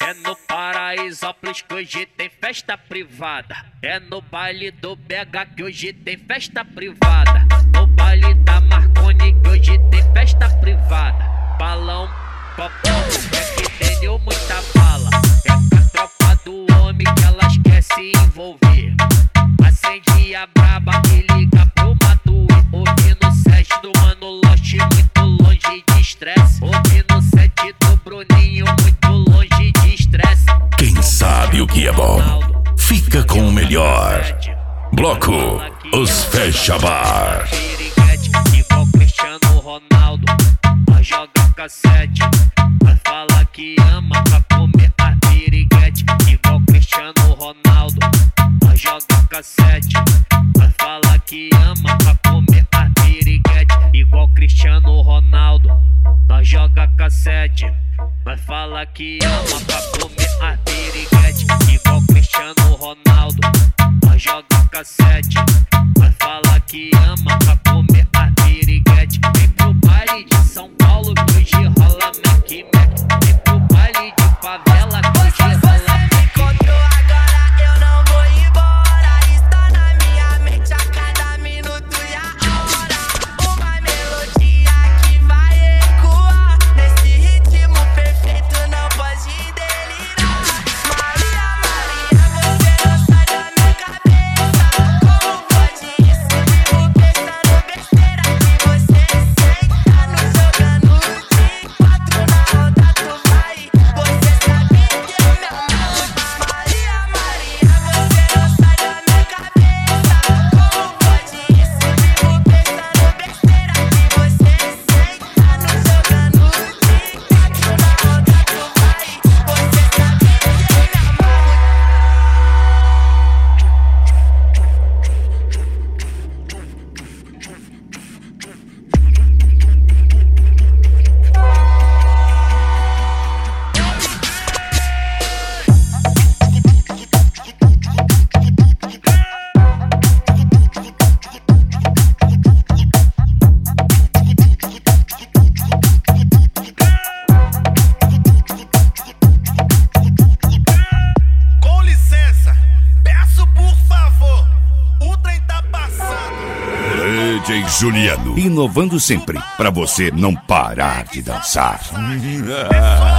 É no Paraisópolis que hoje tem festa privada. É no baile do BH que hoje tem festa privada. No baile da Marconi que hoje tem festa privada. Balão, copão, é que tem muita bala. É com a tropa do homem que elas quer se envolver. Acende a braba e liga pro Matuê. Ouvindo o set do Mano Lost, muito longe de estresse. Ouvindo o set do Bruninho, muito longe de estresse. Quem sabe o que é bom, fica com o melhor. Bloco Os Fecha Bar. Igual Cristiano Ronaldo, nós joga cassete. Vai falar que ama pra comer a piriguete. Igual Cristiano Ronaldo, nós joga cassete. Vai falar que ama pra comer a piriguete. Igual Cristiano Ronaldo, nós joga cassete. Vai falar que ama pra comer a piriguete. Igual Cristiano Ronaldo, nós joga cassete. Vai falar que ama pra comer a piriguete. Vem pro baile de São Paulo que hoje rola Mac Mac. Vem pro baile de favela que hoje rola Mac Mac. Agora eu não vou embora. Está na minha mente a cada minuto e a hora. Uma melodia que vai ecoar. Nesse ritmo perfeito não pode delirar. Maria, Maria, você não sai da minha cabeça. Como pode isso? Vivo pensando besteira que você senta no jogando de 4 na roda tu vai. Você sabe que eu me amo. Maria, Maria, você não sai da minha cabeça. Como pode isso? Vivo pensando besteira que você senta no jogando de 4 na roda tu vai. Você sabe que eu me Com licença, peço por favor, o trem tá passando. DJ Juliano, inovando sempre, pra você não parar de dançar.